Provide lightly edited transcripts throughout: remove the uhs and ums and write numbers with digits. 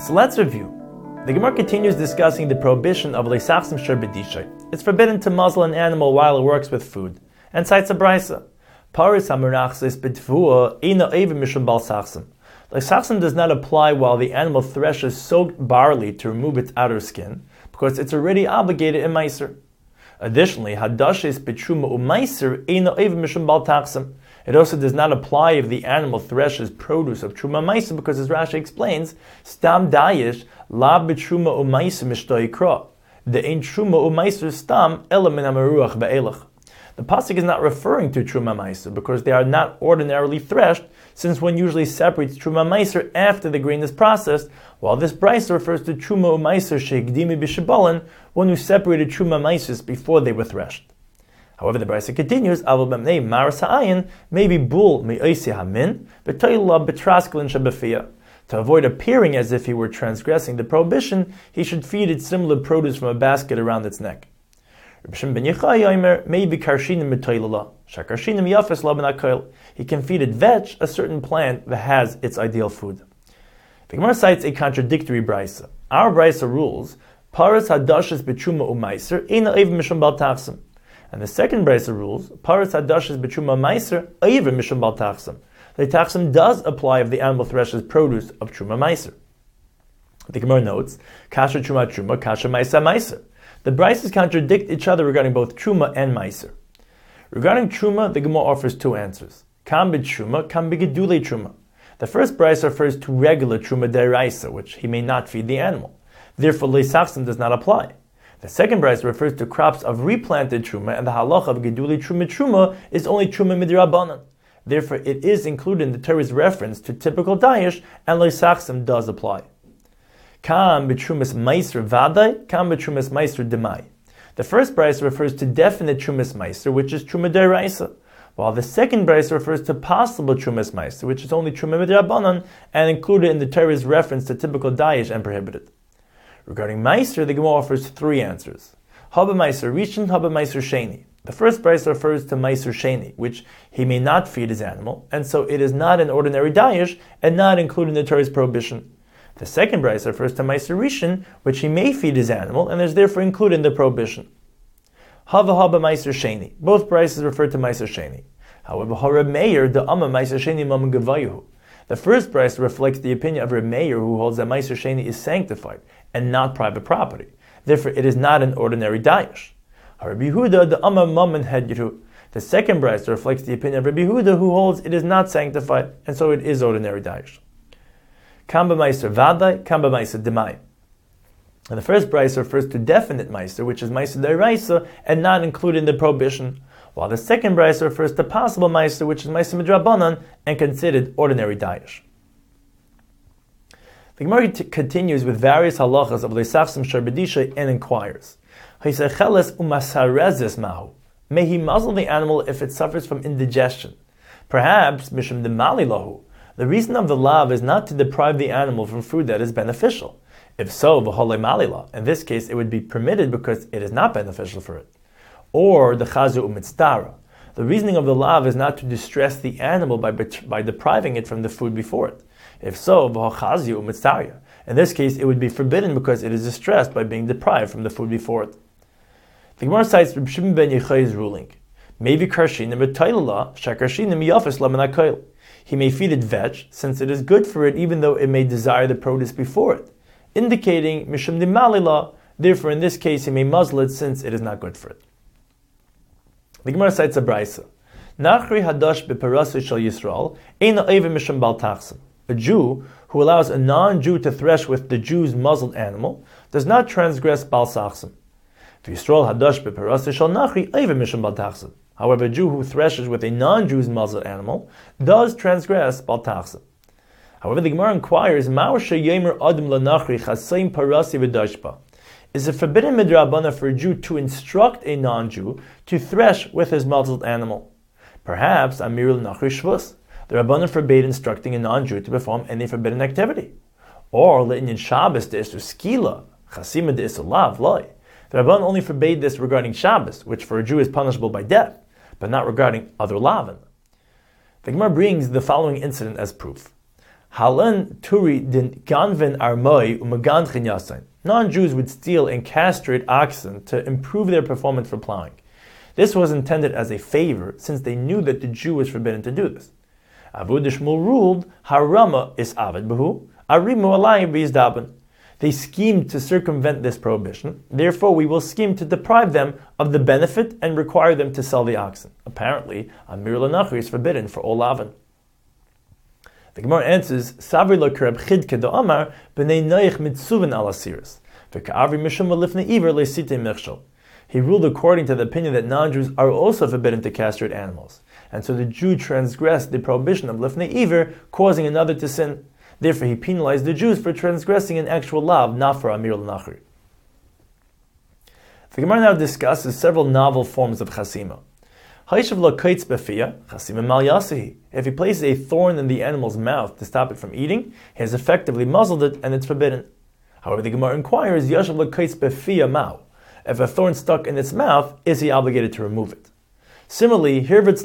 So let's review. The Gemara continues discussing the prohibition of leisachsim sherbedishay. It's forbidden to muzzle an animal while it works with food, and cites a brisa. Paris hamerachzis betvua ina evim mishum bal sachsim. Leisachsim does not apply while the animal threshes soaked barley to remove its outer skin, because it's already obligated in meiser. Additionally, hadashes betruma umeiser ina evim mishum bal tachsim. It also does not apply if the animal threshes produce of truma meiser, because as Rashi explains, stam dayish la betruma umeiser mishtoi kra. The ein truma umeiser stam ela min hamaruach be'elach. The pasuk is not referring to truma meiser because they are not ordinarily threshed, since one usually separates truma meiser after the grain is processed, while this brisa refers to truma umeiser sheikdimi b'shabalan, one who separated truma meisers before they were threshed. However, the brisa continues, "Avol b'mnei maras ha'ayin maybe bull me'oisi hamin b'toyla b'traskelin shabafia." To avoid appearing as if he were transgressing the prohibition, he should feed it similar produce from a basket around its neck. Reb Shimon ben Yochai Yomer maybe karshinim b'toylala shakarshinim yafes la b'nakoil. He can feed it vetch, a certain plant that has its ideal food. The Gemara cites a contradictory brisa. Our brisa rules paras hadashes b'truma umeiser eina eivim mishum bal tachsim. And the second brisa rules, paras hadashes b'truma meiser eivim mishum bal tachsim. The tachsim does apply if the animal threshes produce of truma meiser. The Gemara notes, kasha truma, kasha meisa meiser. The brises contradict each other regarding both truma and meiser. Regarding truma, the Gemara offers two answers. Kam b'truma, kam b'gedulei truma. The first brise refers to regular truma deraisa, which he may not feed the animal. Therefore, leisachsim does not apply. The second brisa refers to crops of replanted truma, and the halacha of geduli truma is only truma midrabanan. Therefore, it is included in the Torah's reference to typical dayish, and leisachsim does apply. Kam b'trumas meiser vaday, kam b'trumas meiser demai. The first brisa refers to definite trumas meiser, which is truma deraisa, while the second brisa refers to possible trumas meiser, which is only truma midrabanan, and included in the Torah's reference to typical dayish and prohibited. Regarding meiser, the Gemara offers three answers. Haba meiser rishon, haba meiser sheni. The first brisa refers to meiser sheni, which he may not feed his animal, and so it is not an ordinary dayish and not included in the Torah's prohibition. The second brisa refers to meiser rishon, which he may feed his animal and is therefore included in the prohibition. Haba meiser sheni. Both brises refer to meiser sheni. However, Reb Meir the amma meiser sheni mam gavayuhu. The first brisa reflects the opinion of Reb Meir, who holds that meiser sheni is sanctified and not private property. Therefore, it is not an ordinary dayish. Rabbi Yehuda, the Amma Mammon Hedyeru. The second brisa reflects the opinion of Rabbi Yehuda, who holds it is not sanctified, and so it is ordinary dayish. Kamba meiser vaday, kamba meiser demai. And the first brisa refers to definite meiser, which is meiser deraisa, and not included in the prohibition, while the second brisa refers to possible meiser, which is meiser midrabanan, and considered ordinary dayish. The Gemara continues with various halachas of leisachsim sherbedishay and inquires, may he muzzle the animal if it suffers from indigestion. Perhaps mishum demali lahu. The reason of the lav is not to deprive the animal from food that is beneficial. If so, v'holei malila. In this case, it would be permitted because it is not beneficial for it. Or the chazu umitzdara. The reasoning of the lav is not to distress the animal by depriving it from the food before it. If so, v'chazu umitzdara. In this case, it would be forbidden because it is distressed by being deprived from the food before it. The Gemara cites Reb Shimon ben Yochai's ruling. Maybe karshinim b'toylala shakarshinim yafes la b'nakoil. He may feed it vetch, since it is good for it even though it may desire the produce before it, indicating mishum dimalila. Therefore, in this case, he may muzzle it since it is not good for it. The Gemara cites a brisa. Nachri hadash b'parasei shel Yisrael eina evim mishum bal tachsim. A Jew who allows a non-Jew to thresh with the Jew's muzzled animal does not transgress bal sachsim. However, a Jew who threshes with a non-Jew's muzzled animal does transgress bal tachsim. However, the Gemara inquires, is it forbidden midrabana for a Jew to instruct a non-Jew to thresh with his muzzled animal? Perhaps amirul nachri shvus. The Rabbanan forbade instructing a non-Jew to perform any forbidden activity. Or le'inyan Shabbos de'isu skila, chasima de'isu lav loy. The Rabbanan only forbade this regarding Shabbos, which for a Jew is punishable by death, but not regarding other lavin. The Gemara brings the following incident as proof. Halan turi din ganven armoi umaganchen yasain. Non-Jews would steal and castrate oxen to improve their performance for plowing. This was intended as a favor, since they knew that the Jew was forbidden to do this. Abu Dishmul ruled, Harama is avid behu, arimu alayim v'yizdaben. They schemed to circumvent this prohibition, therefore we will scheme to deprive them of the benefit and require them to sell the oxen. Apparently, Amir Lanachri is forbidden for all Lavan. The Gemara answers, Savri lo kereb chidke do amar, b'nei noich mitzuven al asiris, v'ka'avri mishum v'lifnei iver le'sitei michshol. He ruled according to the opinion that non-Jews are also forbidden to castrate animals. And so the Jew transgressed the prohibition of lifnei iver, causing another to sin. Therefore he penalized the Jews for transgressing an actual law, not for Amir al-Nachri. The Gemara now discusses several novel forms of chasima. If he places a thorn in the animal's mouth to stop it from eating, he has effectively muzzled it and it's forbidden. However, the Gemara inquires, if a thorn stuck in its mouth, is he obligated to remove it? Similarly,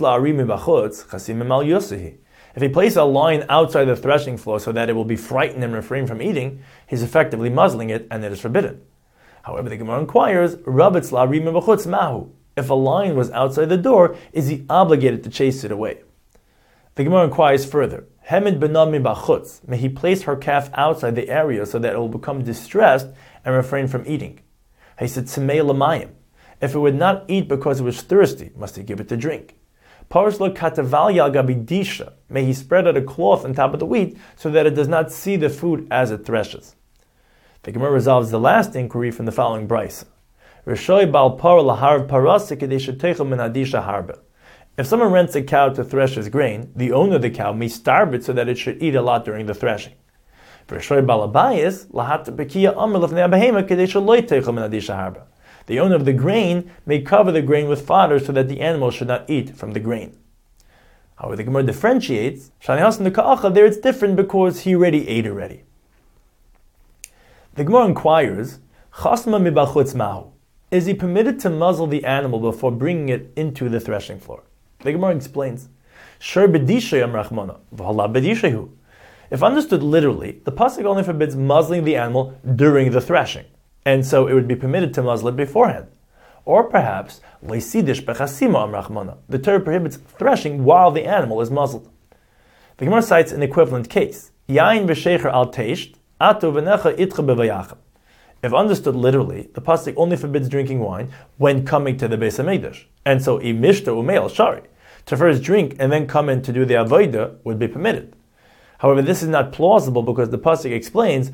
if he places a lion outside the threshing floor so that it will be frightened and refrain from eating, he's effectively muzzling it and it is forbidden. However, the Gemara inquires, if a lion was outside the door, is he obligated to chase it away? The Gemara inquires further, may he place her calf outside the area so that it will become distressed and refrain from eating? He said, if it would not eat because it was thirsty, must he give it to drink? May he spread out a cloth on top of the wheat so that it does not see the food as it threshes. The Gemara resolves the last inquiry from the following brisa. If someone rents a cow to thresh his grain, the owner of the cow may starve it so that it should eat a lot during the threshing. The owner of the grain may cover the grain with fodder so that the animal should not eat from the grain. However, the Gemara differentiates, there it's different because he already ate already. The Gemara inquires, is he permitted to muzzle the animal before bringing it into the threshing floor? The Gemara explains, if understood literally, the pasuk only forbids muzzling the animal during the threshing, and so it would be permitted to muzzle it beforehand. Or perhaps, the Torah prohibits threshing while the animal is muzzled. The Gemara cites an equivalent case. If understood literally, the pasuk only forbids drinking wine when coming to the Beis Hamikdash, and so to first drink and then come in to do the avodah would be permitted. However, this is not plausible because the pasuk explains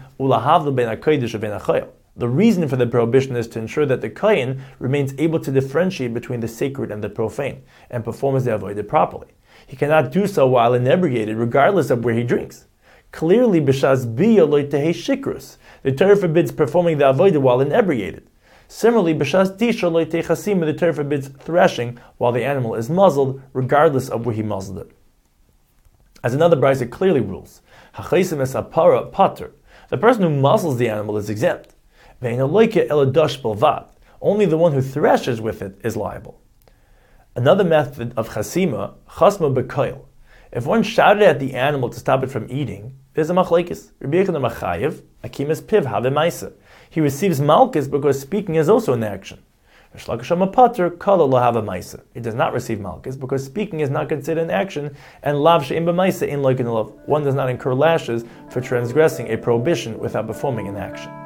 the reason for the prohibition is to ensure that the kohen remains able to differentiate between the sacred and the profane and performs the avodah properly. He cannot do so while inebriated, regardless of where he drinks. Clearly, b'shas biyah lo tehei shikrus. The Torah forbids performing the avodah while inebriated. Similarly, b'shas disha lo tehei chasima. The Torah forbids threshing while the animal is muzzled, regardless of where he muzzled it. As another brisa clearly rules, hachaisim es hapara pater. The person who muzzles the animal is exempt. Only the one who threshes with it is liable. Another method of chasima, chasma b'koil. If one shouted at the animal to stop it from eating, there's a machlekes. He receives malchus because speaking is also an action. He does not receive malchus because speaking is not considered an action, and lav she'im b'maisa in loikin love. One does not incur lashes for transgressing a prohibition without performing an action.